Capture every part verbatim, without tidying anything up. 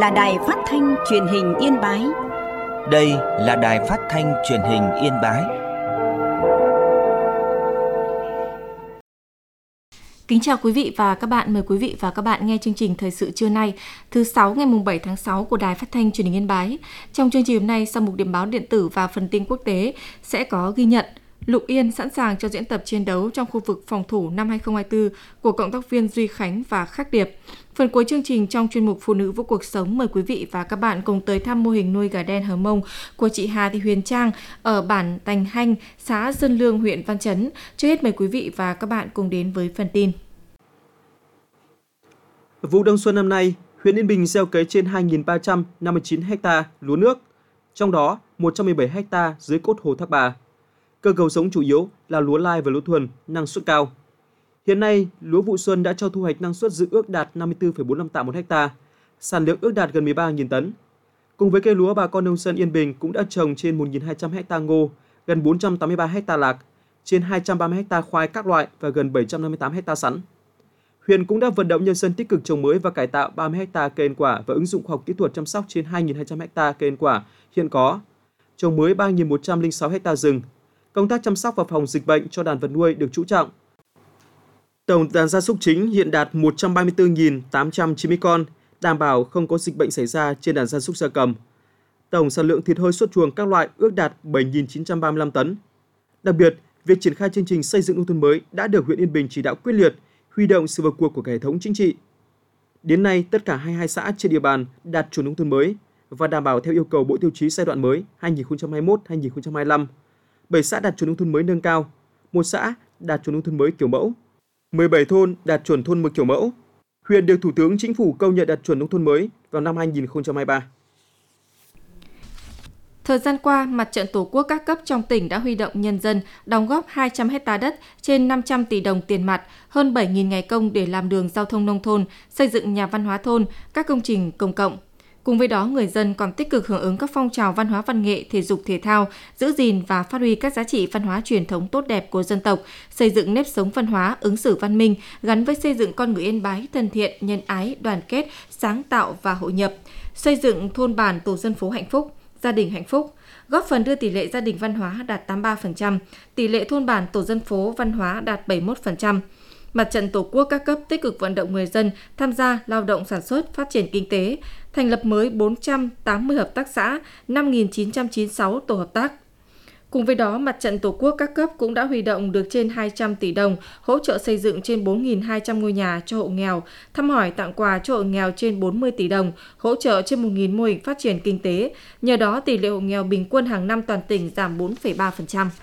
là Đài Phát thanh Truyền hình Yên Bái. Đây là Đài Phát thanh Truyền hình Yên Bái. Kính chào quý vị và các bạn, mời quý vị và các bạn nghe chương trình Thời sự trưa nay, thứ sáu ngày bảy tháng sáu của Đài Phát thanh Truyền hình Yên Bái. Trong chương trình hôm nay, sau mục điểm báo điện tử và phần tin quốc tế sẽ có ghi nhận Lục Yên sẵn sàng cho diễn tập chiến đấu trong khu vực phòng thủ năm hai không hai tư của cộng tác viên Duy Khánh và Khắc Điệp. Phần cuối chương trình trong chuyên mục Phụ nữ với cuộc sống, mời quý vị và các bạn cùng tới thăm mô hình nuôi gà đen Hờ Mông của chị Hà Thị Huyền Trang ở bản Tành Hanh, xã Dân Lương, huyện Văn Chấn. Trước hết mời quý vị và các bạn cùng đến với phần tin. Vụ đông xuân năm nay, huyện Yên Bình gieo cấy trên hai nghìn ba trăm năm mươi chín ha lúa nước, trong đó một trăm mười bảy ha dưới cốt hồ Thác Bà. Cơ cấu giống chủ yếu là lúa lai và lúa thuần, năng suất cao. Hiện nay, lúa vụ xuân đã cho thu hoạch năng suất dự ước đạt năm mươi tư phẩy bốn lăm tạ một ha, sản lượng ước đạt gần mười ba nghìn tấn. Cùng với cây lúa, bà con nông dân Yên Bình cũng đã trồng trên một nghìn hai trăm ha ngô, gần bốn trăm tám mươi ba ha lạc, trên hai trăm ba mươi ha khoai các loại và gần bảy trăm năm mươi tám ha sắn. Huyện cũng đã vận động nhân dân tích cực trồng mới và cải tạo ba mươi ha cây ăn quả và ứng dụng khoa học kỹ thuật chăm sóc trên hai nghìn hai trăm ha cây ăn quả hiện có, trồng mới ba nghìn một trăm lẻ sáu ha rừng. Công tác chăm sóc và phòng dịch bệnh cho đàn vật nuôi được chú trọng. Tổng đàn gia súc chính hiện đạt một trăm ba mươi tư nghìn tám trăm chín mươi con, đảm bảo không có dịch bệnh xảy ra trên đàn gia súc gia cầm. Tổng sản lượng thịt hơi xuất chuồng các loại ước đạt bảy nghìn chín trăm ba mươi lăm tấn. Đặc biệt, việc triển khai chương trình xây dựng nông thôn mới đã được huyện Yên Bình chỉ đạo quyết liệt, huy động sự vào cuộc của cả hệ thống chính trị. Đến nay, tất cả hai mươi hai xã trên địa bàn đạt chuẩn nông thôn mới và đảm bảo theo yêu cầu Bộ Tiêu chí giai đoạn mới hai nghìn không trăm hai mươi mốt đến hai nghìn không trăm hai mươi lăm. bảy xã đạt chuẩn nông thôn mới nâng cao, một xã đạt chuẩn nông thôn mới kiểu mẫu, mười bảy thôn đạt chuẩn thôn mới kiểu mẫu. Huyện được Thủ tướng Chính phủ công nhận đạt chuẩn nông thôn mới vào năm hai nghìn không trăm hai mươi ba. Thời gian qua, Mặt trận Tổ quốc các cấp trong tỉnh đã huy động nhân dân đóng góp hai trăm ha đất, trên năm trăm tỷ đồng tiền mặt, hơn bảy nghìn ngày công để làm đường giao thông nông thôn, xây dựng nhà văn hóa thôn, các công trình công cộng. Cùng với đó, người dân còn tích cực hưởng ứng các phong trào văn hóa văn nghệ, thể dục thể thao, giữ gìn và phát huy các giá trị văn hóa truyền thống tốt đẹp của dân tộc, xây dựng nếp sống văn hóa, ứng xử văn minh, gắn với xây dựng con người Yên Bái thân thiện, nhân ái, đoàn kết, sáng tạo và hội nhập, xây dựng thôn bản tổ dân phố hạnh phúc, gia đình hạnh phúc, góp phần đưa tỷ lệ gia đình văn hóa đạt tám mươi ba phần trăm, tỷ lệ thôn bản tổ dân phố văn hóa đạt bảy mươi mốt phần trăm. Mặt trận Tổ quốc các cấp tích cực vận động người dân tham gia lao động sản xuất, phát triển kinh tế, thành lập mới bốn trăm tám mươi hợp tác xã, năm nghìn chín trăm chín mươi sáu tổ hợp tác. Cùng với đó, Mặt trận Tổ quốc các cấp cũng đã huy động được trên hai trăm tỷ đồng, hỗ trợ xây dựng trên bốn nghìn hai trăm ngôi nhà cho hộ nghèo, thăm hỏi tặng quà cho hộ nghèo trên bốn mươi tỷ đồng, hỗ trợ trên một nghìn mô hình phát triển kinh tế. Nhờ đó, tỷ lệ hộ nghèo bình quân hàng năm toàn tỉnh giảm bốn phẩy ba phần trăm.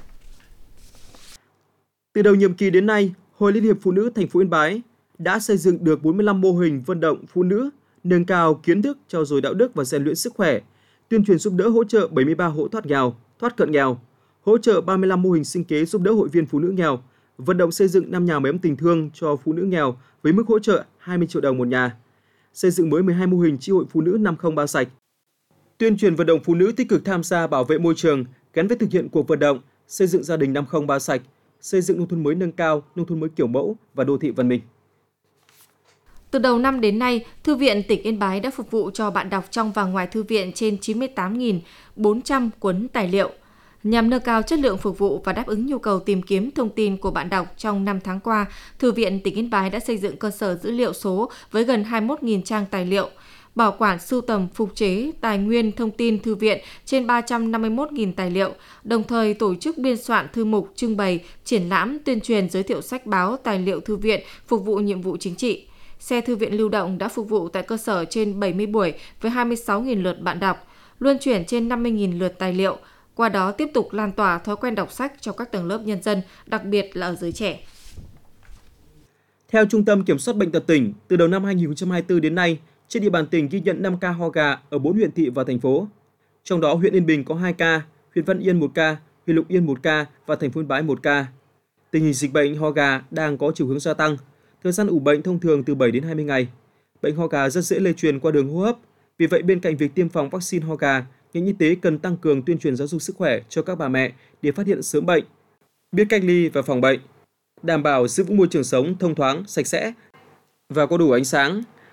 Từ đầu nhiệm kỳ đến nay, Hội Liên hiệp Phụ nữ thành phố Yên Bái đã xây dựng được bốn mươi lăm mô hình vận động phụ nữ, nâng cao kiến thức, trau dồi đạo đức và rèn luyện sức khỏe, tuyên truyền giúp đỡ hỗ trợ bảy mươi ba hộ thoát nghèo, thoát cận nghèo, hỗ trợ ba mươi lăm mô hình sinh kế giúp đỡ hội viên phụ nữ nghèo, vận động xây dựng năm nhà máy ấm tình thương cho phụ nữ nghèo với mức hỗ trợ hai mươi triệu đồng một nhà, xây dựng mới mười hai mô hình chi hội phụ nữ năm không ba sạch. Tuyên truyền vận động phụ nữ tích cực tham gia bảo vệ môi trường gắn với thực hiện cuộc vận động xây dựng gia đình năm không ba sạch, xây dựng nông thôn mới nâng cao, nông thôn mới kiểu mẫu và đô thị văn minh. Từ đầu năm đến nay, Thư viện tỉnh Yên Bái đã phục vụ cho bạn đọc trong và ngoài thư viện trên chín mươi tám nghìn bốn trăm cuốn tài liệu. Nhằm nâng cao chất lượng phục vụ và đáp ứng nhu cầu tìm kiếm thông tin của bạn đọc trong năm tháng qua, Thư viện tỉnh Yên Bái đã xây dựng cơ sở dữ liệu số với gần hai mươi mốt nghìn trang tài liệu, bảo quản sưu tầm phục chế tài nguyên thông tin thư viện trên ba trăm năm mươi mốt nghìn tài liệu, đồng thời tổ chức biên soạn thư mục, trưng bày, triển lãm, tuyên truyền giới thiệu sách báo, tài liệu thư viện phục vụ nhiệm vụ chính trị. Xe thư viện lưu động đã phục vụ tại cơ sở trên bảy mươi buổi với hai mươi sáu nghìn lượt bạn đọc, luân chuyển trên năm mươi nghìn lượt tài liệu, qua đó tiếp tục lan tỏa thói quen đọc sách cho các tầng lớp nhân dân, đặc biệt là ở giới trẻ. Theo Trung tâm Kiểm soát Bệnh tật tỉnh, từ đầu năm hai nghìn không trăm hai mươi tư đến nay, trên địa bàn tỉnh ghi nhận năm ca ho gà ở bốn huyện thị và thành phố. Trong đó huyện Yên Bình có hai ca, huyện Văn Yên một ca, huyện Lục Yên một ca và thành phố Yên Bái một ca. Tình hình dịch bệnh ho gà đang có chiều hướng gia tăng. Thời gian ủ bệnh thông thường từ bảy đến hai mươi ngày. Bệnh ho gà rất dễ lây truyền qua đường hô hấp. Vì vậy, bên cạnh việc tiêm phòng vaccine ho gà, ngành y tế cần tăng cường tuyên truyền giáo dục sức khỏe cho các bà mẹ để phát hiện sớm bệnh, biết cách ly và phòng bệnh, đảm bảo giữ vững môi trường sống thông thoáng, sạch sẽ và có đủ ánh sáng,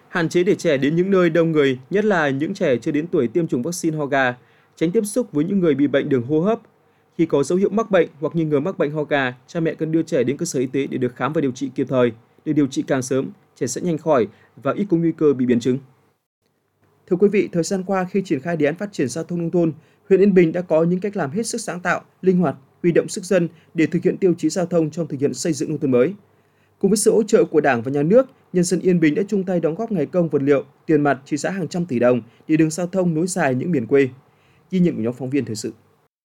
hạn chế để trẻ đến những nơi đông người, nhất là những trẻ chưa đến tuổi tiêm chủng vaccine ho gà, tránh tiếp xúc với những người bị bệnh đường hô hấp. Khi có dấu hiệu mắc bệnh hoặc nghi ngờ mắc bệnh ho gà, cha mẹ cần đưa trẻ đến cơ sở y tế để được khám và điều trị kịp thời. Được điều trị càng sớm, trẻ sẽ nhanh khỏi và ít có nguy cơ bị biến chứng. Thưa quý vị, thời gian qua khi triển khai đề án phát triển giao thông nông thôn, huyện Yên Bình đã có những cách làm hết sức sáng tạo, linh hoạt, huy động sức dân để thực hiện tiêu chí giao thông trong thực hiện xây dựng nông thôn mới. Cùng với sự hỗ trợ của Đảng và Nhà nước, nhân dân Yên Bình đã chung tay đóng góp ngày công vật liệu, tiền mặt trị giá hàng trăm tỷ đồng để đường giao thông nối dài những miền quê. Ghi nhận của nhóm phóng viên thời sự.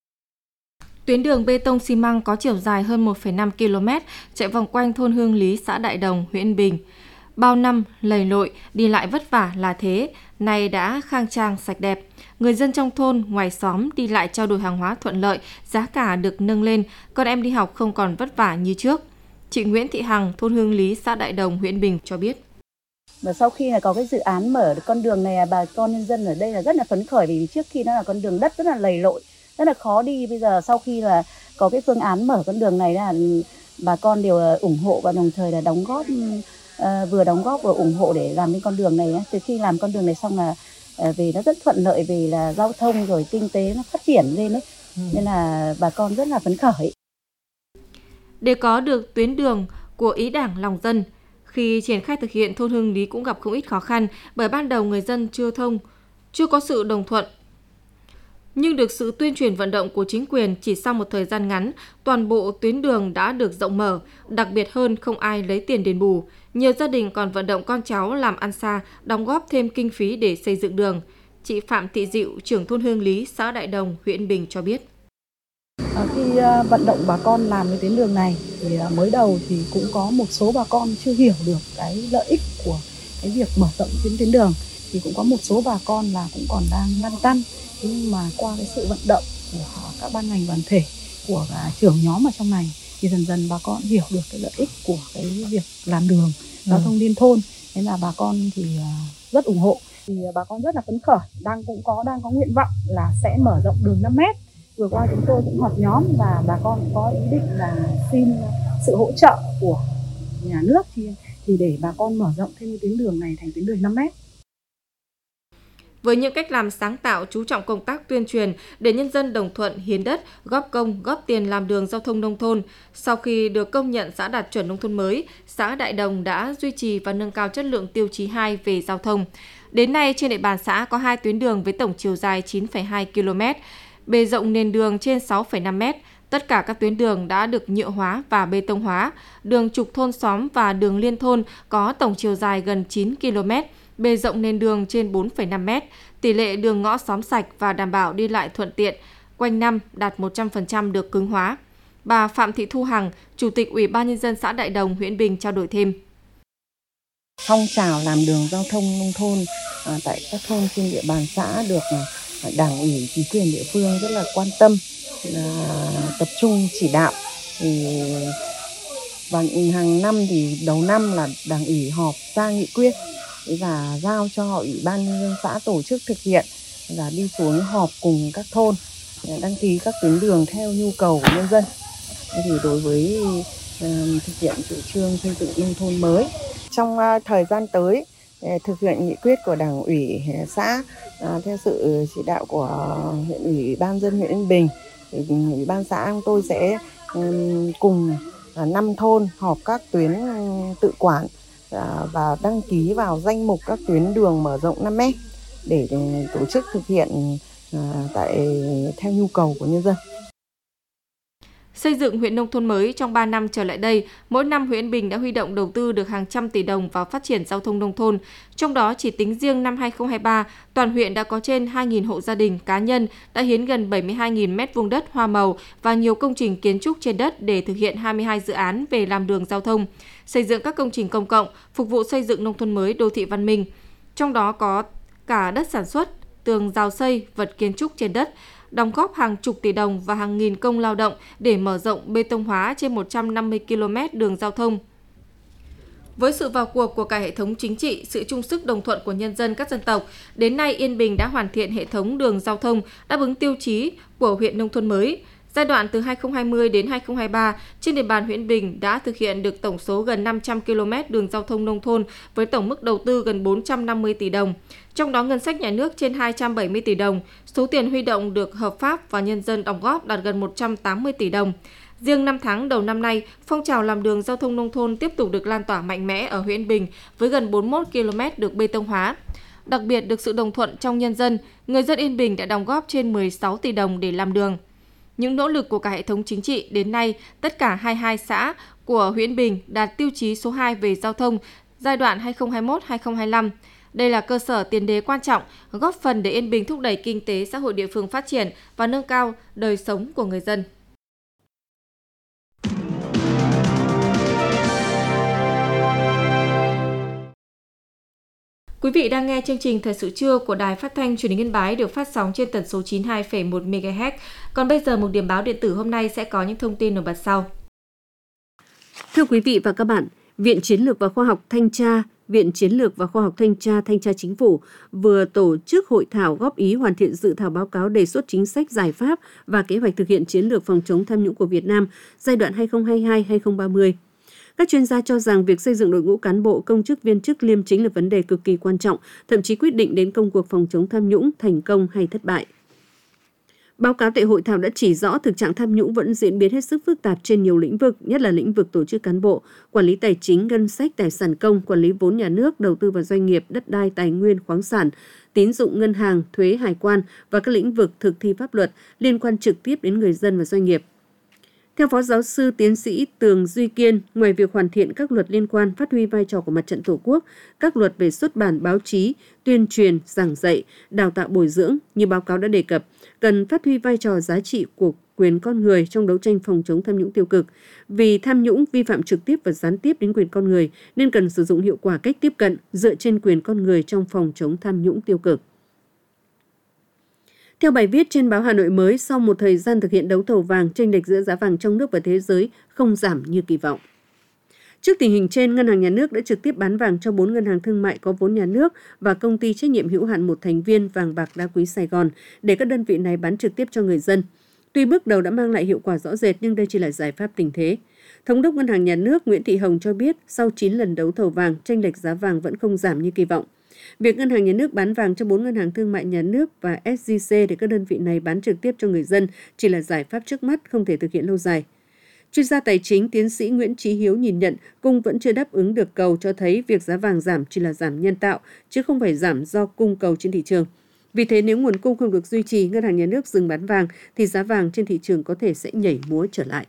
Tuyến đường bê tông xi măng có chiều dài hơn một phẩy năm ki lô mét chạy vòng quanh thôn Hương Lý, xã Đại Đồng, huyện Yên Bình. Bao năm lầy lội, đi lại vất vả là thế, nay đã khang trang sạch đẹp. Người dân trong thôn, ngoài xóm đi lại trao đổi hàng hóa thuận lợi, giá cả được nâng lên, con em đi học không còn vất vả như trước. Chị Nguyễn Thị Hằng, thôn Hương Lý, xã Đại Đồng, huyện Yên Bình cho biết. Và sau khi là có cái dự án mở con đường này, bà con nhân dân ở đây là rất là phấn khởi, vì trước khi nó là con đường đất rất là lầy lội, rất là khó đi. Bây giờ sau khi là có cái phương án mở con đường này là bà con đều ủng hộ và đồng thời là đóng góp, uh, vừa đóng góp vừa ủng hộ để làm cái con đường này. Từ khi làm con đường này xong là uh, vì nó rất thuận lợi về là giao thông rồi kinh tế nó phát triển lên đấy, ừ. Nên là bà con rất là phấn khởi. Để có được tuyến đường của ý Đảng lòng dân, khi triển khai thực hiện, thôn Hương Lý cũng gặp không ít khó khăn bởi ban đầu người dân chưa thông, chưa có sự đồng thuận. Nhưng được sự tuyên truyền vận động của chính quyền, chỉ sau một thời gian ngắn, toàn bộ tuyến đường đã được rộng mở, đặc biệt hơn không ai lấy tiền đền bù. Nhiều gia đình còn vận động con cháu làm ăn xa, đóng góp thêm kinh phí để xây dựng đường. Chị Phạm Thị Diệu, trưởng thôn Hương Lý, xã Đại Đồng, huyện Yên Bình cho biết. Khi vận động bà con làm cái tuyến đường này thì mới đầu thì cũng có một số bà con chưa hiểu được cái lợi ích của cái việc mở rộng tuyến tuyến đường, thì cũng có một số bà con là cũng còn đang lăn tăn. Nhưng mà qua cái sự vận động của các ban ngành đoàn thể, của cả trưởng nhóm ở trong này thì dần dần bà con hiểu được cái lợi ích của cái việc làm đường giao thông liên thôn, nên là bà con thì rất ủng hộ. Thì bà con rất là phấn khởi, đang cũng có đang có nguyện vọng là sẽ mở rộng đường năm mét. Vừa qua chúng tôi cũng họp nhóm và bà con có ý định là xin sự hỗ trợ của nhà nước thì, thì để bà con mở rộng thêm tuyến đường này thành tuyến đường năm mét. Với những cách làm sáng tạo, chú trọng công tác tuyên truyền để nhân dân đồng thuận hiến đất, góp công, góp tiền làm đường giao thông nông thôn, sau khi được công nhận xã đạt chuẩn nông thôn mới, xã Đại Đồng đã duy trì và nâng cao chất lượng tiêu chí hai về giao thông. Đến nay, trên địa bàn xã có hai tuyến đường với tổng chiều dài chín phẩy hai ki lô mét, bề rộng nền đường trên sáu phẩy năm mét. Tất cả các tuyến đường đã được nhựa hóa và bê tông hóa. Đường trục thôn xóm và đường liên thôn có tổng chiều dài gần chín ki lô mét, bề rộng nền đường trên bốn phẩy năm mét. Tỷ lệ đường ngõ xóm sạch và đảm bảo đi lại thuận tiện, quanh năm đạt một trăm phần trăm được cứng hóa. Bà Phạm Thị Thu Hằng, Chủ tịch Ủy ban Nhân dân xã Đại Đồng, huyện Yên Bình trao đổi thêm. Phong trào làm đường giao thông nông thôn à, tại các thôn trên địa bàn xã được à, Đảng ủy, chính quyền địa phương rất là quan tâm, à, tập trung chỉ đạo. Thì và hàng năm thì đầu năm là Đảng ủy họp ra nghị quyết và giao cho Ủy ban Nhân dân xã tổ chức thực hiện, và đi xuống họp cùng các thôn đăng ký các tuyến đường theo nhu cầu của nhân dân. Thì đối với uh, thực hiện chủ trương xây dựng nông thôn mới trong uh, thời gian tới, uh, thực hiện nghị quyết của Đảng ủy xã uh, theo sự chỉ đạo của huyện ủy ban dân huyện Yên Bình, thì ủy ban xã chúng tôi sẽ um, cùng uh, năm thôn họp các tuyến uh, tự quản uh, và đăng ký vào danh mục các tuyến đường mở rộng năm mét để, để tổ chức thực hiện uh, tại theo nhu cầu của nhân dân. Xây dựng huyện nông thôn mới trong ba năm trở lại đây, mỗi năm huyện Yên Bình đã huy động đầu tư được hàng trăm tỷ đồng vào phát triển giao thông nông thôn. Trong đó, chỉ tính riêng năm hai không hai ba, toàn huyện đã có trên hai nghìn hộ gia đình, cá nhân đã hiến gần bảy mươi hai nghìn mét vuông đất hoa màu và nhiều công trình kiến trúc trên đất để thực hiện hai mươi hai dự án về làm đường giao thông, xây dựng các công trình công cộng, phục vụ xây dựng nông thôn mới, đô thị văn minh. Trong đó có cả đất sản xuất, tường rào xây, vật kiến trúc trên đất, đóng góp hàng chục tỷ đồng và hàng nghìn công lao động để mở rộng bê tông hóa trên một trăm năm mươi ki lô mét đường giao thông. Với sự vào cuộc của cả hệ thống chính trị, sự chung sức đồng thuận của nhân dân các dân tộc, đến nay Yên Bình đã hoàn thiện hệ thống đường giao thông đáp ứng tiêu chí của huyện nông thôn mới. Giai đoạn từ hai nghìn không trăm hai mươi đến hai nghìn không trăm hai mươi ba, trên địa bàn huyện Bình đã thực hiện được tổng số gần năm trăm ki lô mét đường giao thông nông thôn với tổng mức đầu tư gần bốn trăm năm mươi tỷ đồng. Trong đó ngân sách nhà nước trên hai trăm bảy mươi tỷ đồng, số tiền huy động được hợp pháp và nhân dân đóng góp đạt gần một trăm tám mươi tỷ đồng. Riêng năm tháng đầu năm nay, phong trào làm đường giao thông nông thôn tiếp tục được lan tỏa mạnh mẽ ở huyện Bình với gần bốn mươi mốt ki lô mét được bê tông hóa. Đặc biệt được sự đồng thuận trong nhân dân, người dân Yên Bình đã đóng góp trên mười sáu tỷ đồng để làm đường. Những nỗ lực của cả hệ thống chính trị đến nay, tất cả hai mươi hai xã của huyện Bình đạt tiêu chí số hai về giao thông giai đoạn hai nghìn không trăm hai mươi mốt đến hai nghìn không trăm hai mươi lăm. Đây là cơ sở tiền đề quan trọng, góp phần để Yên Bình thúc đẩy kinh tế xã hội địa phương phát triển và nâng cao đời sống của người dân. Quý vị đang nghe chương trình Thời sự trưa của Đài Phát thanh Truyền hình Yên Bái được phát sóng trên tần số chín mươi hai phẩy một mê ga héc. Còn bây giờ một điểm báo điện tử hôm nay sẽ có những thông tin nổi bật sau. Thưa quý vị và các bạn, Viện Chiến lược và Khoa học Thanh tra, Viện Chiến lược và Khoa học Thanh tra, Thanh tra Chính phủ vừa tổ chức hội thảo góp ý hoàn thiện dự thảo báo cáo đề xuất chính sách, giải pháp và kế hoạch thực hiện chiến lược phòng chống tham nhũng của Việt Nam giai đoạn hai nghìn không trăm hai mươi hai đến hai nghìn không trăm ba mươi. Các chuyên gia cho rằng việc xây dựng đội ngũ cán bộ, công chức, viên chức liêm chính là vấn đề cực kỳ quan trọng, thậm chí quyết định đến công cuộc phòng chống tham nhũng thành công hay thất bại. Báo cáo tại hội thảo đã chỉ rõ thực trạng tham nhũng vẫn diễn biến hết sức phức tạp trên nhiều lĩnh vực, nhất là lĩnh vực tổ chức cán bộ, quản lý tài chính, ngân sách, tài sản công, quản lý vốn nhà nước, đầu tư vào doanh nghiệp, đất đai, tài nguyên, khoáng sản, tín dụng, ngân hàng, thuế, hải quan và các lĩnh vực thực thi pháp luật liên quan trực tiếp đến người dân và doanh nghiệp. Theo Phó Giáo sư Tiến sĩ Tường Duy Kiên, ngoài việc hoàn thiện các luật liên quan phát huy vai trò của Mặt trận Tổ quốc, các luật về xuất bản báo chí, tuyên truyền, giảng dạy, đào tạo bồi dưỡng như báo cáo đã đề cập, cần phát huy vai trò giá trị của quyền con người trong đấu tranh phòng chống tham nhũng tiêu cực. Vì tham nhũng vi phạm trực tiếp và gián tiếp đến quyền con người nên cần sử dụng hiệu quả cách tiếp cận dựa trên quyền con người trong phòng chống tham nhũng tiêu cực. Theo bài viết trên báo Hà Nội mới, sau một thời gian thực hiện đấu thầu vàng, chênh lệch giữa giá vàng trong nước và thế giới không giảm như kỳ vọng. Trước tình hình trên, Ngân hàng Nhà nước đã trực tiếp bán vàng cho bốn ngân hàng thương mại có vốn nhà nước và công ty trách nhiệm hữu hạn một thành viên vàng bạc đá quý Sài Gòn để các đơn vị này bán trực tiếp cho người dân. Tuy bước đầu đã mang lại hiệu quả rõ rệt nhưng đây chỉ là giải pháp tình thế. Thống đốc Ngân hàng Nhà nước Nguyễn Thị Hồng cho biết sau chín lần đấu thầu vàng, chênh lệch giá vàng vẫn không giảm như kỳ vọng. Việc Ngân hàng Nhà nước bán vàng cho bốn ngân hàng thương mại nhà nước và ét giê xê để các đơn vị này bán trực tiếp cho người dân chỉ là giải pháp trước mắt, không thể thực hiện lâu dài. Chuyên gia tài chính tiến sĩ Nguyễn Chí Hiếu nhìn nhận cung vẫn chưa đáp ứng được cầu, cho thấy việc giá vàng giảm chỉ là giảm nhân tạo, chứ không phải giảm do cung cầu trên thị trường. Vì thế nếu nguồn cung không được duy trì, Ngân hàng Nhà nước dừng bán vàng thì giá vàng trên thị trường có thể sẽ nhảy múa trở lại.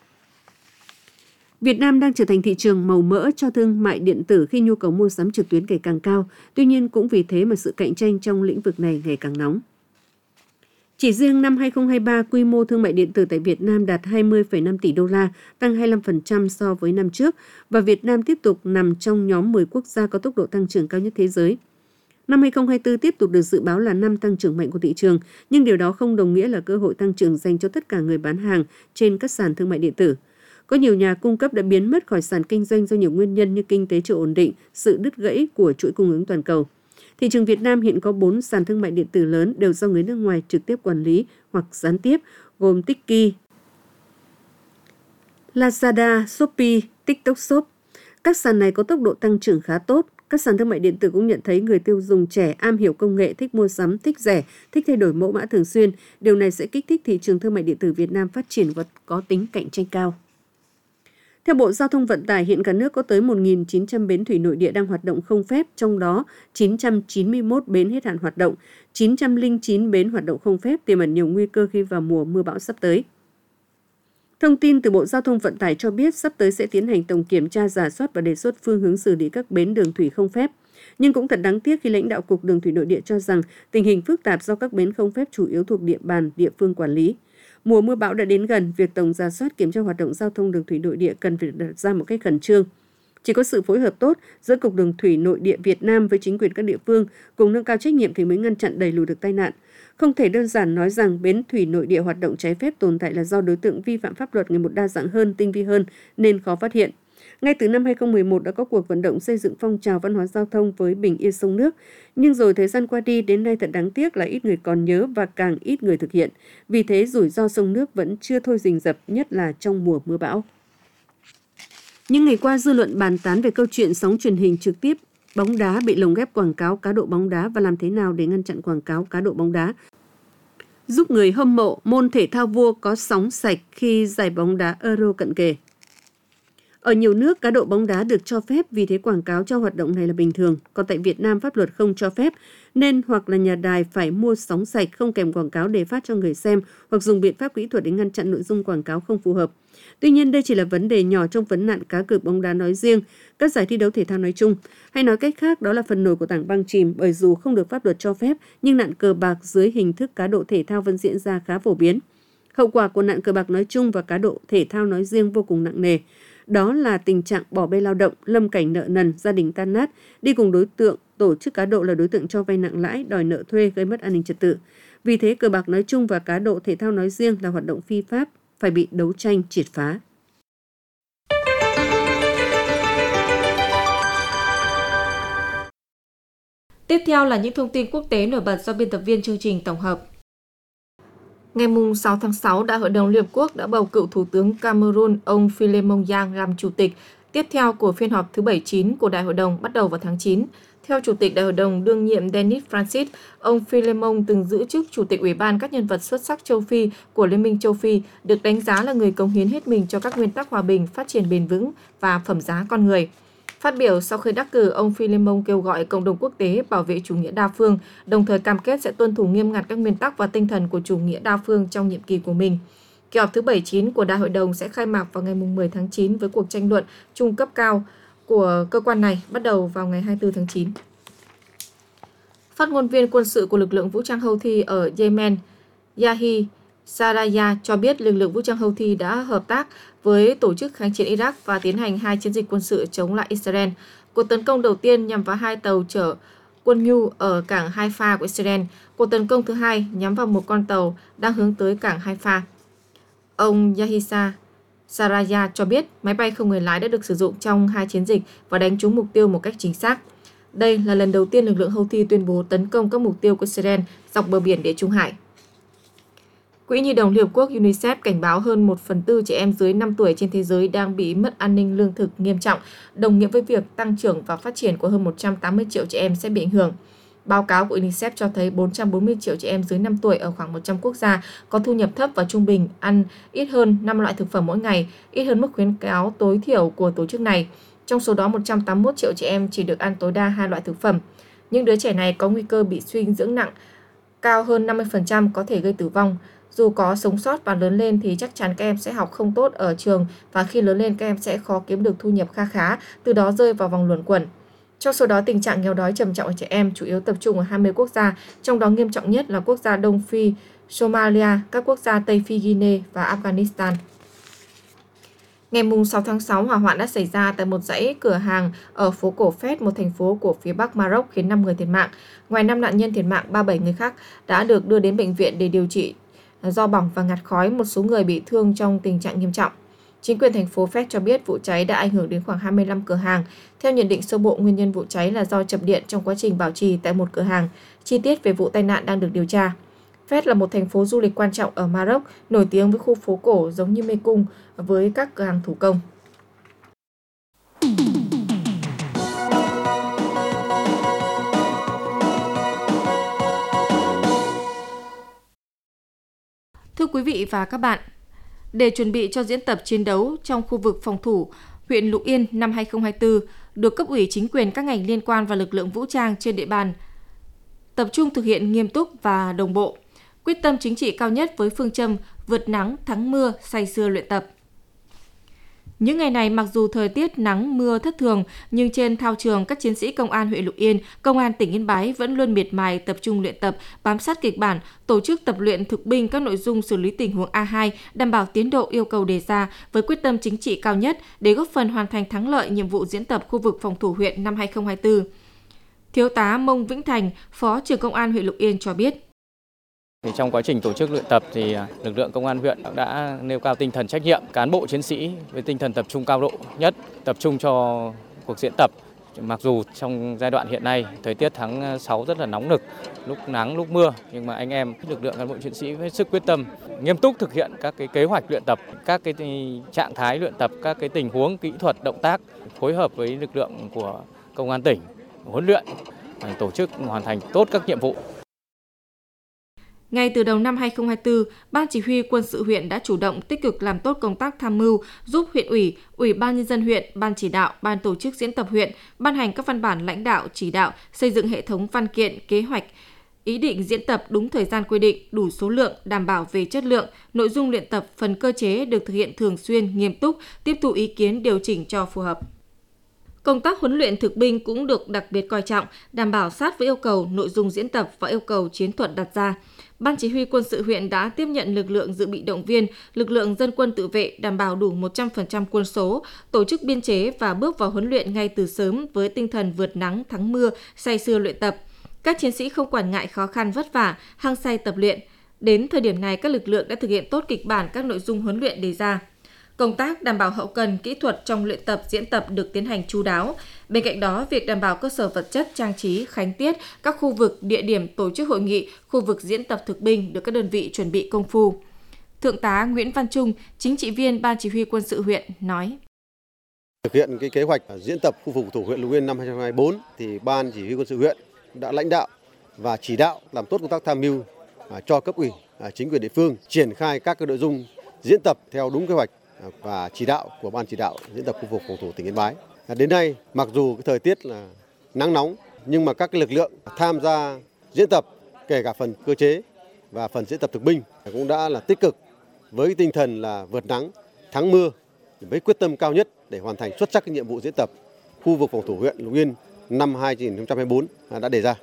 Việt Nam đang trở thành thị trường màu mỡ cho thương mại điện tử khi nhu cầu mua sắm trực tuyến ngày càng cao. Tuy nhiên cũng vì thế mà sự cạnh tranh trong lĩnh vực này ngày càng nóng. Chỉ riêng năm hai nghìn không trăm hai mươi ba, quy mô thương mại điện tử tại Việt Nam đạt hai mươi phẩy năm tỷ đô la, tăng hai mươi lăm phần trăm so với năm trước, và Việt Nam tiếp tục nằm trong nhóm mười quốc gia có tốc độ tăng trưởng cao nhất thế giới. Năm hai nghìn không trăm hai mươi tư tiếp tục được dự báo là năm tăng trưởng mạnh của thị trường, nhưng điều đó không đồng nghĩa là cơ hội tăng trưởng dành cho tất cả người bán hàng trên các sàn thương mại điện tử. Có nhiều nhà cung cấp đã biến mất khỏi sàn kinh doanh do nhiều nguyên nhân như kinh tế chưa ổn định, sự đứt gãy của chuỗi cung ứng toàn cầu. Thị trường Việt Nam hiện có bốn sàn thương mại điện tử lớn đều do người nước ngoài trực tiếp quản lý hoặc gián tiếp, gồm Tiki, Lazada, Shopee, TikTok Shop. Các sàn này có tốc độ tăng trưởng khá tốt. Các sàn thương mại điện tử cũng nhận thấy người tiêu dùng trẻ am hiểu công nghệ, thích mua sắm, thích rẻ, thích thay đổi mẫu mã thường xuyên. Điều này sẽ kích thích thị trường thương mại điện tử Việt Nam phát triển và có tính cạnh tranh cao. Theo Bộ Giao thông Vận tải, hiện cả nước có tới một nghìn chín trăm bến thủy nội địa đang hoạt động không phép, trong đó chín trăm chín mươi mốt bến hết hạn hoạt động, chín trăm lẻ chín bến hoạt động không phép, tiềm ẩn nhiều nguy cơ khi vào mùa mưa bão sắp tới. Thông tin từ Bộ Giao thông Vận tải cho biết sắp tới sẽ tiến hành tổng kiểm tra, rà soát và đề xuất phương hướng xử lý các bến đường thủy không phép. Nhưng cũng thật đáng tiếc khi lãnh đạo Cục Đường thủy Nội địa cho rằng tình hình phức tạp do các bến không phép chủ yếu thuộc địa bàn địa phương quản lý. Mùa mưa bão đã đến gần, việc tổng rà soát kiểm tra hoạt động giao thông đường thủy nội địa cần phải đặt ra một cách khẩn trương. Chỉ có sự phối hợp tốt giữa Cục Đường thủy Nội địa Việt Nam với chính quyền các địa phương cùng nâng cao trách nhiệm thì mới ngăn chặn đẩy lùi được tai nạn. Không thể đơn giản nói rằng bến thủy nội địa hoạt động trái phép tồn tại là do đối tượng vi phạm pháp luật ngày một đa dạng hơn, tinh vi hơn nên khó phát hiện. Ngay từ năm hai không một một đã có cuộc vận động xây dựng phong trào văn hóa giao thông với bình yên sông nước, nhưng rồi thời gian qua đi đến nay thật đáng tiếc là ít người còn nhớ và càng ít người thực hiện. Vì thế rủi ro sông nước vẫn chưa thôi rình rập, nhất là trong mùa mưa bão. Những ngày qua, dư luận bàn tán về câu chuyện sóng truyền hình trực tiếp bóng đá bị lồng ghép quảng cáo cá độ bóng đá và làm thế nào để ngăn chặn quảng cáo cá độ bóng đá, giúp người hâm mộ môn thể thao vua có sóng sạch khi giải bóng đá Euro cận kề. Ở nhiều nước, cá độ bóng đá được cho phép, vì thế quảng cáo cho hoạt động này là bình thường. Còn tại Việt Nam, pháp luật không cho phép, nên hoặc là nhà đài phải mua sóng sạch không kèm quảng cáo để phát cho người xem, hoặc dùng biện pháp kỹ thuật để ngăn chặn nội dung quảng cáo không phù hợp. Tuy nhiên, đây chỉ là vấn đề nhỏ trong vấn nạn cá cược bóng đá nói riêng, các giải thi đấu thể thao nói chung. Hay nói cách khác, đó là phần nổi của tảng băng chìm, bởi dù không được pháp luật cho phép, nhưng nạn cờ bạc dưới hình thức cá độ thể thao vẫn diễn ra khá phổ biến. Hậu quả của nạn cờ bạc nói chung và cá độ thể thao nói riêng vô cùng nặng nề. Đó là tình trạng bỏ bê lao động, lâm cảnh nợ nần, gia đình tan nát, đi cùng đối tượng tổ chức cá độ là đối tượng cho vay nặng lãi, đòi nợ thuê, gây mất an ninh trật tự. Vì thế, cờ bạc nói chung và cá độ thể thao nói riêng là hoạt động phi pháp, phải bị đấu tranh triệt phá. Tiếp theo là những thông tin quốc tế nổi bật do biên tập viên chương trình tổng hợp. Ngày sáu tháng sáu, Đại hội đồng Liên Hợp Quốc đã bầu cựu Thủ tướng Cameroon ông Philemon Yang làm chủ tịch tiếp theo của phiên họp thứ bảy mươi chín của Đại hội đồng bắt đầu vào tháng chín. Theo Chủ tịch Đại hội đồng đương nhiệm Denis Francis, ông Philemon từng giữ chức Chủ tịch Ủy ban các nhân vật xuất sắc châu Phi của Liên minh châu Phi, được đánh giá là người cống hiến hết mình cho các nguyên tắc hòa bình, phát triển bền vững và phẩm giá con người. Phát biểu sau khi đắc cử, ông Philemon kêu gọi cộng đồng quốc tế bảo vệ chủ nghĩa đa phương, đồng thời cam kết sẽ tuân thủ nghiêm ngặt các nguyên tắc và tinh thần của chủ nghĩa đa phương trong nhiệm kỳ của mình. Kỳ họp thứ bảy mươi chín của Đại hội đồng sẽ khai mạc vào ngày mười tháng chín với cuộc tranh luận trung cấp cao của cơ quan này bắt đầu vào ngày hai mươi tư tháng chín. Phát ngôn viên quân sự của lực lượng vũ trang Houthi ở Yemen, Yahi Saraya cho biết lực lượng vũ trang Houthi đã hợp tác với tổ chức kháng chiến Iraq và tiến hành hai chiến dịch quân sự chống lại Israel. Cuộc tấn công đầu tiên nhằm vào hai tàu chở quân nhu ở cảng Haifa của Israel. Cuộc tấn công thứ hai nhắm vào một con tàu đang hướng tới cảng Haifa. Ông Yahisa Saraya cho biết máy bay không người lái đã được sử dụng trong hai chiến dịch và đánh trúng mục tiêu một cách chính xác. Đây là lần đầu tiên lực lượng Houthi tuyên bố tấn công các mục tiêu của Israel dọc bờ biển Địa Trung Hải. Quỹ Nhi đồng Liên Hợp Quốc UNICEF cảnh báo hơn một phần tư trẻ em dưới năm tuổi trên thế giới đang bị mất an ninh lương thực nghiêm trọng, đồng nghĩa với việc tăng trưởng và phát triển của hơn một trăm tám mươi triệu trẻ em sẽ bị ảnh hưởng. Báo cáo của UNICEF cho thấy bốn trăm bốn mươi triệu trẻ em dưới năm tuổi ở khoảng một trăm quốc gia có thu nhập thấp và trung bình ăn ít hơn năm loại thực phẩm mỗi ngày, ít hơn mức khuyến cáo tối thiểu của tổ chức này. Trong số đó, một trăm tám mươi mốt triệu trẻ em chỉ được ăn tối đa hai loại thực phẩm. Những đứa trẻ này có nguy cơ bị suy dinh dưỡng nặng, cao hơn năm mươi phần trăm, có thể gây tử vong. Dù có sống sót và lớn lên thì chắc chắn các em sẽ học không tốt ở trường và khi lớn lên các em sẽ khó kiếm được thu nhập kha khá, từ đó rơi vào vòng luẩn quẩn. Trong số đó, tình trạng nghèo đói trầm trọng ở trẻ em chủ yếu tập trung ở hai mươi quốc gia, trong đó nghiêm trọng nhất là quốc gia Đông Phi, Somalia, các quốc gia Tây Phi, Guinea và Afghanistan. Ngày sáu tháng sáu, hỏa hoạn đã xảy ra tại một dãy cửa hàng ở phố cổ Fez, một thành phố của phía Bắc Maroc, khiến năm người thiệt mạng. Ngoài năm nạn nhân thiệt mạng, ba mươi bảy người khác đã được đưa đến bệnh viện để điều trị do bỏng và ngạt khói, một số người bị thương trong tình trạng nghiêm trọng. Chính quyền thành phố Fez cho biết vụ cháy đã ảnh hưởng đến khoảng hai mươi lăm cửa hàng. Theo nhận định sơ bộ, nguyên nhân vụ cháy là do chập điện trong quá trình bảo trì tại một cửa hàng. Chi tiết về vụ tai nạn đang được điều tra. Fez là một thành phố du lịch quan trọng ở Maroc, nổi tiếng với khu phố cổ giống như mê cung với các cửa hàng thủ công. Thưa quý vị và các bạn, để chuẩn bị cho diễn tập chiến đấu trong khu vực phòng thủ huyện Lục Yên năm hai không hai tư, được cấp ủy chính quyền các ngành liên quan và lực lượng vũ trang trên địa bàn tập trung thực hiện nghiêm túc và đồng bộ, quyết tâm chính trị cao nhất với phương châm vượt nắng thắng mưa, say sưa luyện tập. Những ngày này, mặc dù thời tiết nắng mưa thất thường, nhưng trên thao trường, các chiến sĩ công an huyện Lục Yên, công an tỉnh Yên Bái vẫn luôn miệt mài tập trung luyện tập, bám sát kịch bản, tổ chức tập luyện thực binh các nội dung xử lý tình huống A hai, đảm bảo tiến độ yêu cầu đề ra với quyết tâm chính trị cao nhất để góp phần hoàn thành thắng lợi nhiệm vụ diễn tập khu vực phòng thủ huyện năm hai không hai tư. Thiếu tá Mông Vĩnh Thành, Phó trưởng công an huyện Lục Yên cho biết. Thì trong quá trình tổ chức luyện tập thì lực lượng công an huyện đã nêu cao tinh thần trách nhiệm, cán bộ chiến sĩ với tinh thần tập trung cao độ nhất, tập trung cho cuộc diễn tập. Mặc dù trong giai đoạn hiện nay thời tiết tháng sáu rất là nóng nực, lúc nắng lúc mưa, nhưng mà anh em lực lượng cán bộ chiến sĩ hết sức quyết tâm, nghiêm túc thực hiện các cái kế hoạch luyện tập, các cái trạng thái luyện tập, các cái tình huống kỹ thuật động tác, phối hợp với lực lượng của công an tỉnh huấn luyện, tổ chức hoàn thành tốt các nhiệm vụ. Ngay từ đầu năm hai không hai tư, Ban Chỉ huy Quân sự huyện đã chủ động tích cực làm tốt công tác tham mưu, giúp huyện ủy, Ủy ban Nhân dân huyện, Ban chỉ đạo, Ban tổ chức diễn tập huyện ban hành các văn bản lãnh đạo, chỉ đạo, xây dựng hệ thống văn kiện, kế hoạch, ý định diễn tập đúng thời gian quy định, đủ số lượng, đảm bảo về chất lượng, nội dung luyện tập, phần cơ chế được thực hiện thường xuyên, nghiêm túc, tiếp thu ý kiến điều chỉnh cho phù hợp. Công tác huấn luyện thực binh cũng được đặc biệt coi trọng, đảm bảo sát với yêu cầu, nội dung diễn tập và yêu cầu chiến thuật đặt ra. Ban Chỉ huy Quân sự huyện đã tiếp nhận lực lượng dự bị động viên, lực lượng dân quân tự vệ đảm bảo đủ một trăm phần trăm quân số, tổ chức biên chế và bước vào huấn luyện ngay từ sớm với tinh thần vượt nắng thắng mưa, say sưa luyện tập. Các chiến sĩ không quản ngại khó khăn vất vả, hăng say tập luyện. Đến thời điểm này, các lực lượng đã thực hiện tốt kịch bản các nội dung huấn luyện đề ra. Công tác đảm bảo hậu cần, kỹ thuật trong luyện tập, diễn tập được tiến hành chu đáo. Bên cạnh đó, việc đảm bảo cơ sở vật chất, trang trí, khánh tiết, các khu vực, địa điểm tổ chức hội nghị, khu vực diễn tập thực binh được các đơn vị chuẩn bị công phu. Thượng tá Nguyễn Văn Trung, chính trị viên Ban Chỉ huy Quân sự huyện nói: Thực hiện cái kế hoạch diễn tập khu vực thủ huyện Lục Yên năm hai không hai tư thì Ban Chỉ huy Quân sự huyện đã lãnh đạo và chỉ đạo làm tốt công tác tham mưu cho cấp ủy, chính quyền địa phương triển khai các cái nội dung diễn tập theo đúng kế hoạch và chỉ đạo của Ban chỉ đạo diễn tập khu vực phòng thủ tỉnh Yên Bái. Đến nay, mặc dù cái thời tiết là nắng nóng nhưng mà các cái lực lượng tham gia diễn tập, kể cả phần cơ chế và phần diễn tập thực binh cũng đã là tích cực với tinh thần là vượt nắng thắng mưa với quyết tâm cao nhất để hoàn thành xuất sắc cái nhiệm vụ diễn tập khu vực phòng thủ huyện Lục Yên năm hai không hai tư đã đề ra.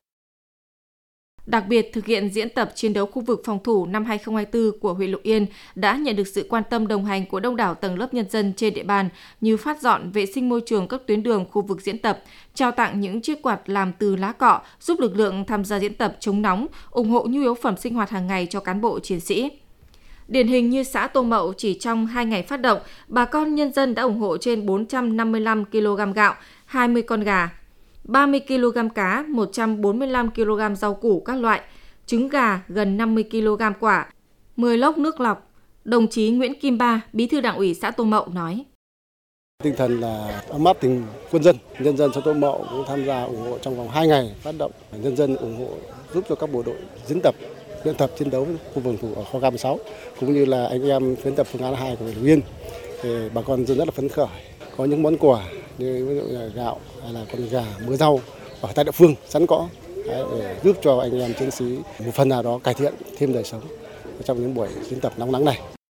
Đặc biệt, thực hiện diễn tập chiến đấu khu vực phòng thủ năm hai không hai tư của huyện Lục Yên đã nhận được sự quan tâm đồng hành của đông đảo tầng lớp nhân dân trên địa bàn như phát dọn vệ sinh môi trường các tuyến đường khu vực diễn tập, trao tặng những chiếc quạt làm từ lá cọ giúp lực lượng tham gia diễn tập chống nóng, ủng hộ nhu yếu phẩm sinh hoạt hàng ngày cho cán bộ chiến sĩ. Điển hình như xã Tô Mậu, chỉ trong hai ngày phát động, bà con nhân dân đã ủng hộ trên bốn trăm năm mươi lăm ki lô gam gạo, hai mươi con gà, ba mươi ki lô gam cá, một trăm bốn mươi lăm ki lô gam rau củ các loại, trứng gà gần năm mươi ki lô gam quả, mười lốc nước lọc. Đồng chí Nguyễn Kim Ba, Bí thư Đảng ủy xã Tô Mậu nói: Tinh thần là ấm áp tình quân dân, nhân dân xã Tô Mậu cũng tham gia ủng hộ trong vòng hai ngày phát động, nhân dân ủng hộ giúp cho các bộ đội diễn tập, luyện tập chiến đấu khu vực thủ ở kho ga mười sáu, cũng như là anh em diễn tập phương án hai của huyện Lục Yên. Thì bà con dân rất là phấn khởi, có những món quà như ví dụ là gạo hay là con gà, mớ rau ở tại địa phương sẵn có để giúp cho anh em chiến sĩ một phần nào đó cải thiện thêm đời sống trong những buổi diễn tập nóng nắng này.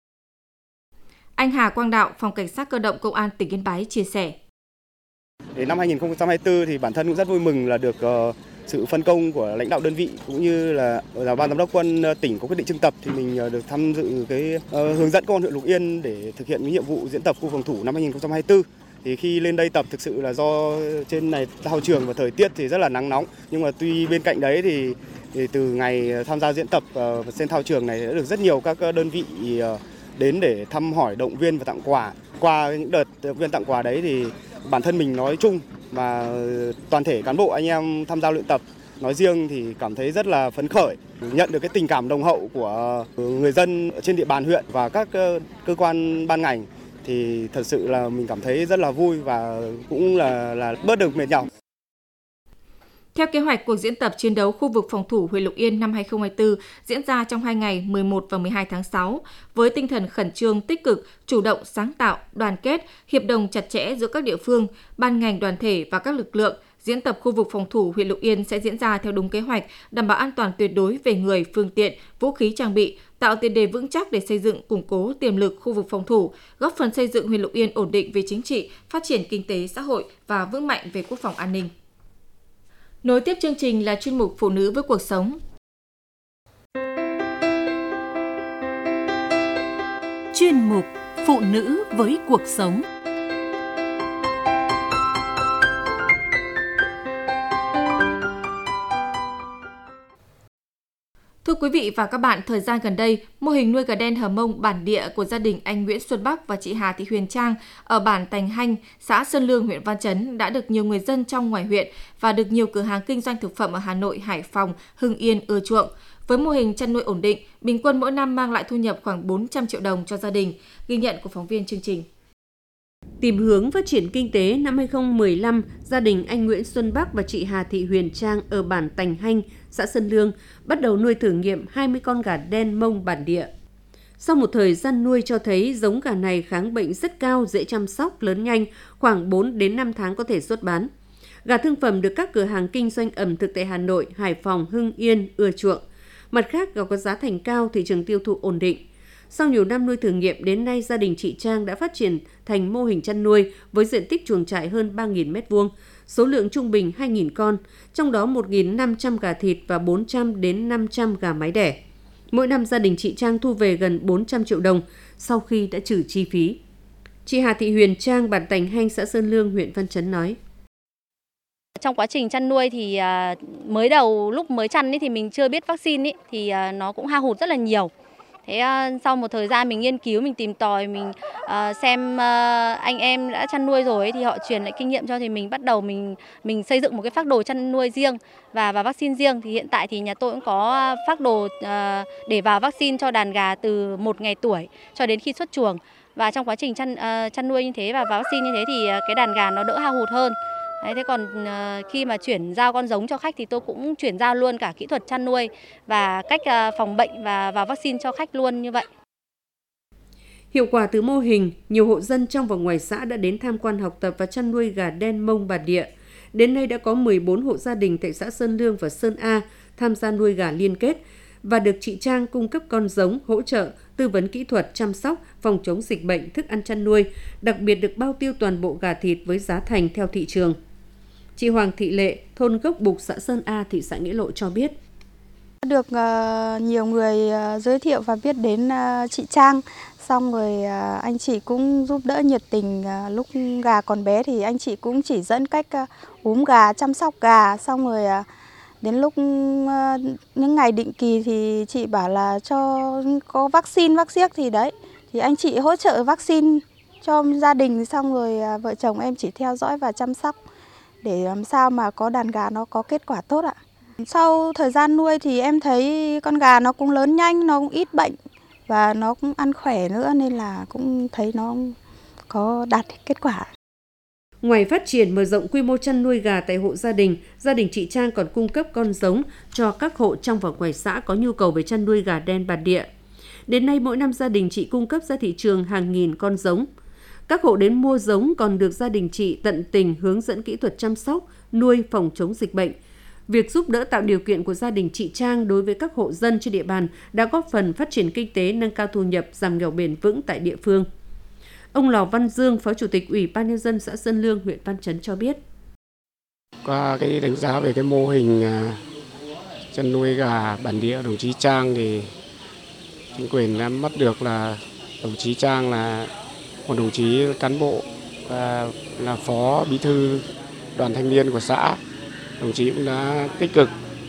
Anh Hà Quang Đạo, Phòng Cảnh sát Cơ động Công an tỉnh Yên Bái chia sẻ: Đến năm hai không hai tư thì bản thân cũng rất vui mừng là được uh, sự phân công của lãnh đạo đơn vị cũng như là, là ban giám đốc quân tỉnh có quyết định trưng tập thì mình uh, được tham dự cái uh, hướng dẫn công an huyện Lục Yên để thực hiện cái nhiệm vụ diễn tập khu phòng thủ năm hai không hai tư. Thì khi lên đây tập thực sự là do trên này thao trường và thời tiết thì rất là nắng nóng, nhưng mà tuy bên cạnh đấy thì, thì từ ngày tham gia diễn tập uh, trên thao trường này đã được rất nhiều các đơn vị uh, đến để thăm hỏi, động viên và tặng quà. Qua những đợt động viên tặng quà đấy thì bản thân mình nói chung và toàn thể cán bộ anh em tham gia luyện tập nói riêng thì cảm thấy rất là phấn khởi, nhận được cái tình cảm đồng hậu của người dân trên địa bàn huyện và các cơ quan ban ngành thì thật sự là mình cảm thấy rất là vui và cũng là là bớt được mệt nhọc. Theo kế hoạch, cuộc diễn tập chiến đấu khu vực phòng thủ huyện Lục Yên năm hai không hai tư diễn ra trong hai ngày mười một và mười hai tháng sáu, với tinh thần khẩn trương, tích cực, chủ động, sáng tạo, đoàn kết, hiệp đồng chặt chẽ giữa các địa phương, ban ngành đoàn thể và các lực lượng. Diễn tập khu vực phòng thủ huyện Lục Yên sẽ diễn ra theo đúng kế hoạch, đảm bảo an toàn tuyệt đối về người, phương tiện, vũ khí trang bị, tạo tiền đề vững chắc để xây dựng, củng cố tiềm lực khu vực phòng thủ, góp phần xây dựng huyện Lục Yên ổn định về chính trị, phát triển kinh tế xã hội và vững mạnh về quốc phòng an ninh. Nối tiếp chương trình là chuyên mục Phụ nữ với cuộc sống. Chuyên mục Phụ nữ với cuộc sống. Thưa Thưa quý vị và các bạn, thời gian gần đây, mô hình nuôi gà đen hờ Mông bản địa của gia đình anh Nguyễn Xuân Bắc và chị Hà Thị Huyền Trang ở bản Tành Hanh, xã Sơn Lương, huyện Văn Chấn đã được nhiều người dân trong ngoài huyện và được nhiều cửa hàng kinh doanh thực phẩm ở Hà Nội, Hải Phòng, Hưng Yên ưa chuộng. Với mô hình chăn nuôi ổn định, bình quân mỗi năm mang lại thu nhập khoảng bốn trăm triệu đồng cho gia đình, ghi nhận của phóng viên chương trình. Tìm hướng phát triển kinh tế năm hai không một lăm, gia đình anh Nguyễn Xuân Bắc và chị Hà Thị Huyền Trang ở bản Tành Hanh, xã Sơn Lương bắt đầu nuôi thử nghiệm hai mươi con gà đen Mông bản địa. Sau một thời gian nuôi cho thấy giống gà này kháng bệnh rất cao, dễ chăm sóc, lớn nhanh, khoảng bốn đến năm tháng có thể xuất bán. Gà thương phẩm được các cửa hàng kinh doanh ẩm thực tại Hà Nội, Hải Phòng, Hưng Yên ưa chuộng. Mặt khác, gà có giá thành cao, thị trường tiêu thụ ổn định. Sau nhiều năm nuôi thử nghiệm, đến nay gia đình chị Trang đã phát triển thành mô hình chăn nuôi với diện tích chuồng trại hơn ba nghìn mét vuông, số lượng trung bình hai nghìn con, trong đó một nghìn năm trăm gà thịt và bốn trăm đến năm trăm gà mái đẻ. Mỗi năm gia đình chị Trang thu về gần bốn trăm triệu đồng sau khi đã trừ chi phí. Chị Hà Thị Huyền Trang, bản Tành Hanh, xã Sơn Lương, huyện Văn Chấn nói. Trong quá trình chăn nuôi thì mới đầu lúc mới chăn ấy thì mình chưa biết vaccine ấy, thì nó cũng hao hụt rất là nhiều. Thế sau một thời gian mình nghiên cứu, mình tìm tòi, mình uh, xem uh, anh em đã chăn nuôi rồi ấy, thì họ truyền lại kinh nghiệm cho, thì mình bắt đầu mình mình xây dựng một cái phác đồ chăn nuôi riêng và và vaccine riêng. Thì hiện tại thì nhà tôi cũng có phác đồ uh, để vào vaccine cho đàn gà từ một ngày tuổi cho đến khi xuất chuồng. Và trong quá trình chăn uh, chăn nuôi như thế và vào vaccine như thế thì uh, cái đàn gà nó đỡ hao hụt hơn. Đấy, thế còn uh, khi mà chuyển giao con giống cho khách thì tôi cũng chuyển giao luôn cả kỹ thuật chăn nuôi và cách uh, phòng bệnh và vào vaccine cho khách luôn như vậy. Hiệu quả từ mô hình, nhiều hộ dân trong và ngoài xã đã đến tham quan học tập và chăn nuôi gà đen Mông bản địa. Đến nay đã có mười bốn hộ gia đình tại xã Sơn Lương và Sơn A tham gia nuôi gà liên kết và được chị Trang cung cấp con giống, hỗ trợ, tư vấn kỹ thuật, chăm sóc, phòng chống dịch bệnh, thức ăn chăn nuôi, đặc biệt được bao tiêu toàn bộ gà thịt với giá thành theo thị trường. Chị Hoàng Thị Lệ, thôn Gốc Bục, xã Sơn A, thị xã Nghĩa Lộ cho biết. Được uh, nhiều người uh, giới thiệu và biết đến uh, chị Trang, xong rồi uh, anh chị cũng giúp đỡ nhiệt tình. Uh, lúc gà còn bé thì anh chị cũng chỉ dẫn cách uh, úm gà, chăm sóc gà, xong rồi uh, đến lúc uh, những ngày định kỳ thì chị bảo là cho có vaccine, vắc xiếc thì đấy, thì anh chị hỗ trợ vaccine cho gia đình, xong rồi uh, vợ chồng em chỉ theo dõi và chăm sóc để làm sao mà có đàn gà nó có kết quả tốt ạ. Sau thời gian nuôi thì em thấy con gà nó cũng lớn nhanh, nó cũng ít bệnh và nó cũng ăn khỏe nữa, nên là cũng thấy nó có đạt kết quả. Ngoài phát triển mở rộng quy mô chăn nuôi gà tại hộ gia đình, gia đình chị Trang còn cung cấp con giống cho các hộ trong và ngoài xã có nhu cầu về chăn nuôi gà đen bản địa. Đến nay mỗi năm gia đình chị cung cấp ra thị trường hàng nghìn con giống. Các hộ đến mua giống còn được gia đình chị tận tình hướng dẫn kỹ thuật chăm sóc, nuôi, phòng chống dịch bệnh. Việc giúp đỡ tạo điều kiện của gia đình chị Trang đối với các hộ dân trên địa bàn đã góp phần phát triển kinh tế, nâng cao thu nhập, giảm nghèo bền vững tại địa phương. Ông Lò Văn Dương, Phó Chủ tịch Ủy ban Nhân dân xã Sơn Lương, huyện Văn Chấn cho biết. Qua cái đánh giá về cái mô hình chăn nuôi gà bản địa đồng chí Trang thì chính quyền đã bắt được là đồng chí Trang là một đồng chí cán bộ và là phó bí thư đoàn thanh niên của xã. Đồng chí cũng đã tích cực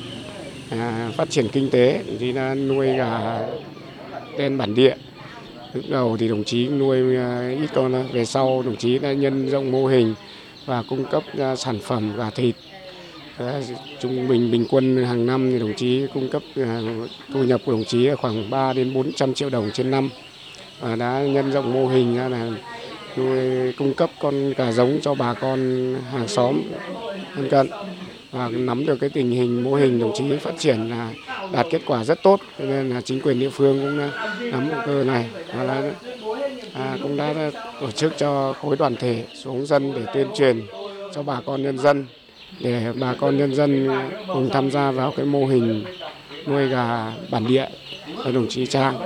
à, phát triển kinh tế, đồng chí đã nuôi gà đen bản địa. Lúc đầu thì đồng chí nuôi ít con, về sau đồng chí đã nhân rộng mô hình và cung cấp uh, sản phẩm gà thịt. À, trung bình bình quân hàng năm thì đồng chí cung cấp uh, thu nhập của đồng chí khoảng ba đến bốn trăm triệu đồng trên năm. Và đã nhân rộng mô hình ra là nuôi cung cấp con gà giống cho bà con hàng xóm lân cận. Và nắm được cái tình hình mô hình đồng chí phát triển là đạt kết quả rất tốt, cho nên là chính quyền địa phương cũng nắm được cơ này và là, à, cũng đã tổ chức cho khối đoàn thể xuống dân để tuyên truyền cho bà con nhân dân, để bà con nhân dân cùng tham gia vào cái mô hình nuôi gà bản địa của đồng chí Trang.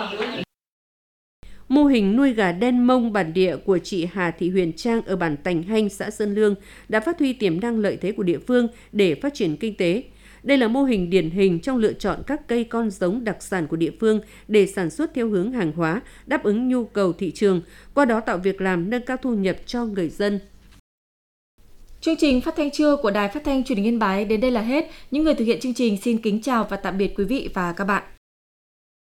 Mô hình nuôi gà đen Mông bản địa của chị Hà Thị Huyền Trang ở bản Tành Hanh, xã Sơn Lương đã phát huy tiềm năng lợi thế của địa phương để phát triển kinh tế. Đây là mô hình điển hình trong lựa chọn các cây con giống đặc sản của địa phương để sản xuất theo hướng hàng hóa, đáp ứng nhu cầu thị trường, qua đó tạo việc làm, nâng cao thu nhập cho người dân. Chương trình phát thanh trưa của Đài Phát thanh Truyền hình Yên Bái đến đây là hết. Những người thực hiện chương trình xin kính chào và tạm biệt quý vị và các bạn.